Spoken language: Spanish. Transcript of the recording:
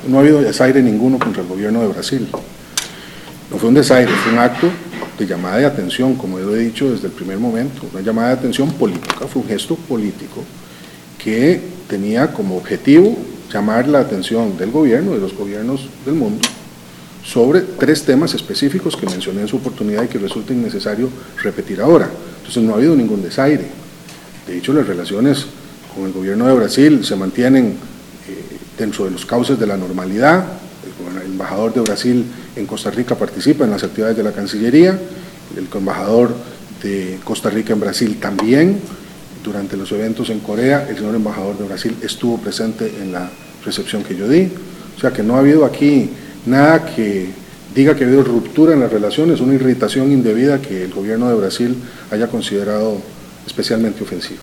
no ha habido desaire ninguno contra el gobierno de Brasil. No fue un desaire, fue un acto de llamada de atención, como yo he dicho desde el primer momento, una llamada de atención política, fue un gesto político que tenía como objetivo llamar la atención del gobierno, de los gobiernos del mundo, sobre 3 temas específicos que mencioné en su oportunidad y que resulta innecesario repetir ahora. Entonces no ha habido ningún desaire. De hecho, las relaciones con el gobierno de Brasil se mantienen dentro de los cauces de la normalidad. El embajador de Brasil en Costa Rica participa en las actividades de la Cancillería, el embajador de Costa Rica en Brasil también. Durante los eventos en Corea, el señor embajador de Brasil estuvo presente en la recepción que yo di. O sea que no ha habido aquí nada que diga que ha habido ruptura en las relaciones, una irritación indebida que el gobierno de Brasil haya considerado especialmente ofensiva.